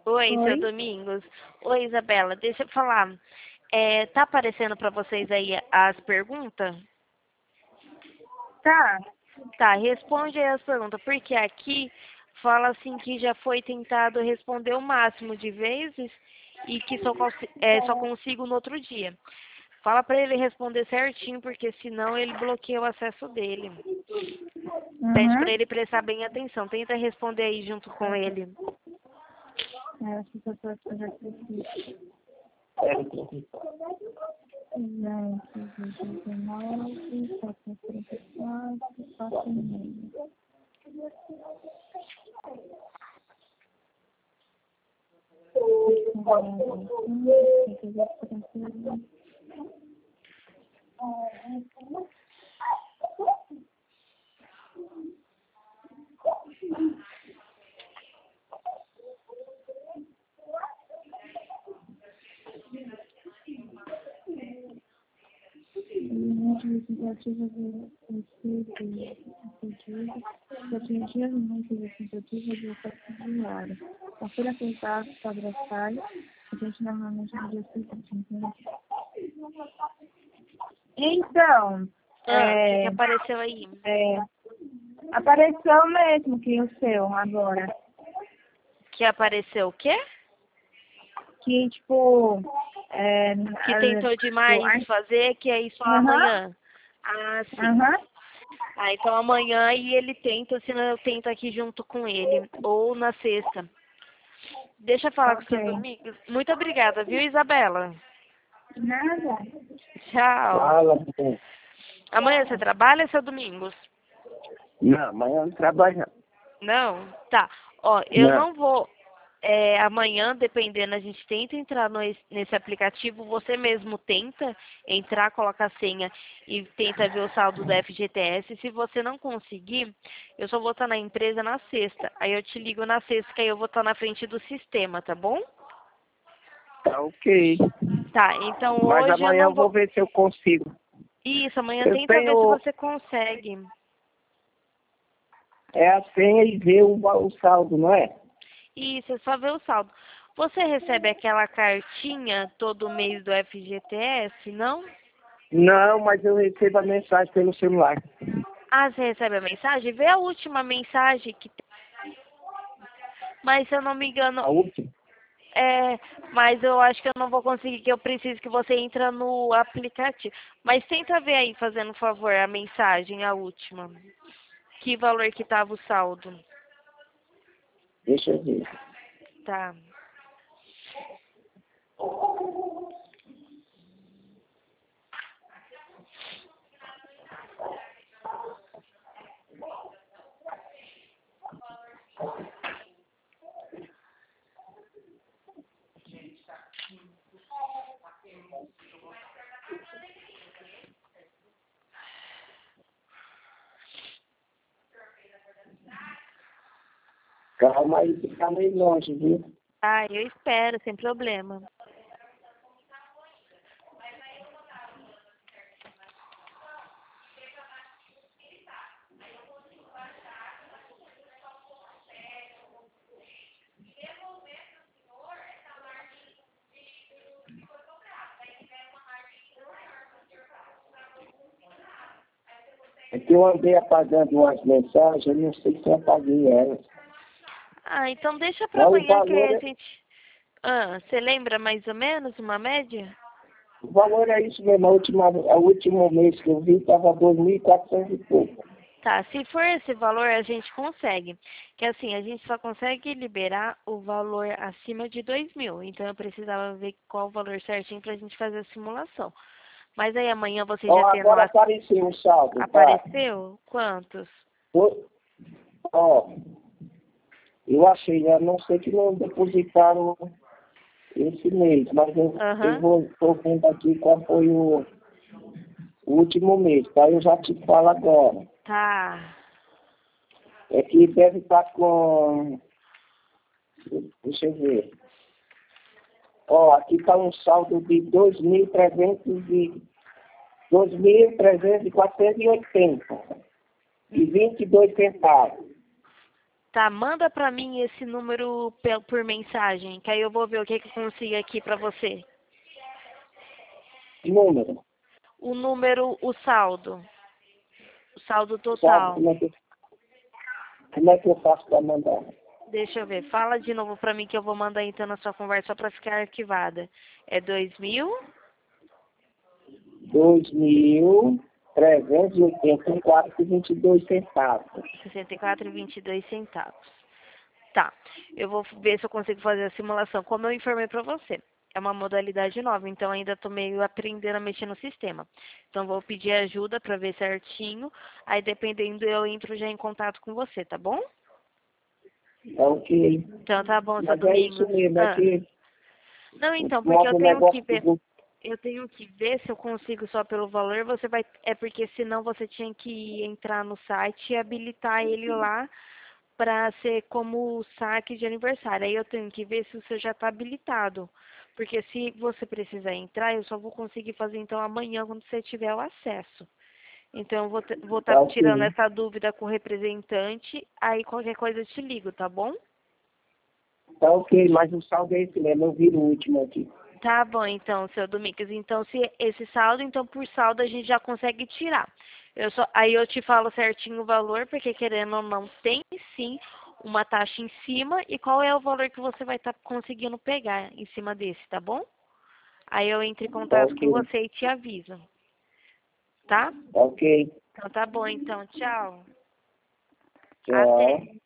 Oi, seu Oi? Domingos. Oi, Isabela, deixa eu falar. Tá aparecendo para vocês aí as perguntas? Tá. Tá, responde aí as perguntas, porque aqui fala assim que já foi tentado responder o máximo de vezes e que só consigo no outro dia. Fala para ele responder certinho, porque senão ele bloqueia o acesso dele. Pede para Uhum. ele prestar bem atenção. Tenta responder aí junto com ele. Acho que eu tô já preciso. 19, 434, 4,5. Para tentar abraçar, a gente normalmente no dia seguinte. Então, O que apareceu aí? apareceu mesmo que o seu agora. Que apareceu o quê? Que, tipo, Que tentou demais fazer, que aí só aham, amanhã. Ah, sim. aham. Ah, então amanhã e ele tenta, senão eu tento aqui junto com ele. Ou na sexta. Deixa eu falar com Ok. seus amigos. Muito obrigada, viu, Isabela? Nada. Tchau. Fala, pô. Amanhã você trabalha, seu Domingos? Não, amanhã eu não trabalho, Não? Tá. Ó, eu não. não vou. Amanhã, dependendo, a gente tenta entrar nesse aplicativo. Você mesmo tenta entrar, coloca a senha e tenta ver o saldo da FGTS. Se você não conseguir, eu só vou estar na empresa na sexta. Aí eu te ligo na sexta, que aí eu vou estar na frente do sistema, tá bom? Tá ok. Tá, então Mas hoje eu amanhã não eu vou vou. ver se eu consigo. Isso, amanhã Eu tenta ver se tenho você consegue. a senha e ver o saldo, não é? Isso, é só ver o saldo. Você recebe aquela cartinha todo mês do FGTS, não? Não, mas eu recebo a mensagem pelo celular. Ah, você recebe a mensagem? Vê a última mensagem que tem. Mas se eu não me engano, A última. mas eu acho que eu não vou conseguir, que eu preciso que você entre no aplicativo. Mas tenta ver aí, fazendo um favor, a mensagem, a última. Que valor que tava o saldo. Deixa eu ver. Tá. Calma aí, que tá meio longe, viu? Ah, eu espero, sem problema. É que eu andei apagando umas mensagens, eu não sei se eu apaguei elas. Ah, então deixa pra Mas amanhã que aí a gente... Ah, você lembra mais ou menos uma média? o valor é isso mesmo. O último mês que eu vi estava 2.400 e pouco. Tá, se for esse valor, a gente consegue. Que assim, a gente só consegue liberar o valor acima de 2.000. Então eu precisava ver qual o valor certinho pra gente fazer a simulação. Mas aí amanhã você já Ó, tendo agora apareceu o saldo, tá? apareceu? Quantos? Ó, eu achei, né? Não sei que não depositaram esse mês, mas eu Aham. tô vendo aqui qual foi o último mês, tá? Eu já te falo agora. Tá. É que deve estar com... Deixa eu ver. Ó, aqui está um saldo de 2.380 e 22 centavos. Tá, manda pra mim esse número por mensagem, que aí eu vou ver o que eu consigo aqui pra você. Número. O número, o saldo. O saldo Sabe total. como é que eu faço para mandar? Deixa eu ver. Fala de novo pra mim que eu vou mandar então na sua conversa só pra ficar arquivada. É 2.384,22 centavos. 2.064,22 centavos. Tá. Eu vou ver se eu consigo fazer a simulação. Como eu informei pra você. É uma modalidade nova, então ainda tô meio aprendendo a mexer no sistema. Então vou pedir ajuda pra ver certinho. Aí dependendo eu entro já em contato com você, tá bom? Ok. Então tá bom, seu Mas é isso Domingos. mesmo, é que Não, então, porque mostra eu o tenho que negócio ver. do... Eu tenho que ver se eu consigo só pelo valor, você vai. É porque senão você tinha que entrar no site e habilitar ele lá para ser como saque de aniversário. Aí eu tenho que ver se o seu já está habilitado. Porque se você precisar entrar, eu só vou conseguir fazer então amanhã quando você tiver o acesso. Então eu vou Tá estar tirando ok. essa dúvida com o representante, aí qualquer coisa eu te ligo, tá bom? Tá ok, mas o saldo é esse mesmo, eu viro o último aqui. Tá bom, então, seu Domingos. Então, se esse saldo, então por saldo a gente já consegue tirar. Aí eu te falo certinho o valor, porque querendo ou não, tem sim uma taxa em cima e qual é o valor que você vai estar conseguindo pegar em cima desse, tá bom? Aí eu entro em Tá contato com ok. você e te aviso, tá? Tá ok. Então tá bom, então, tchau. Tchau. Até.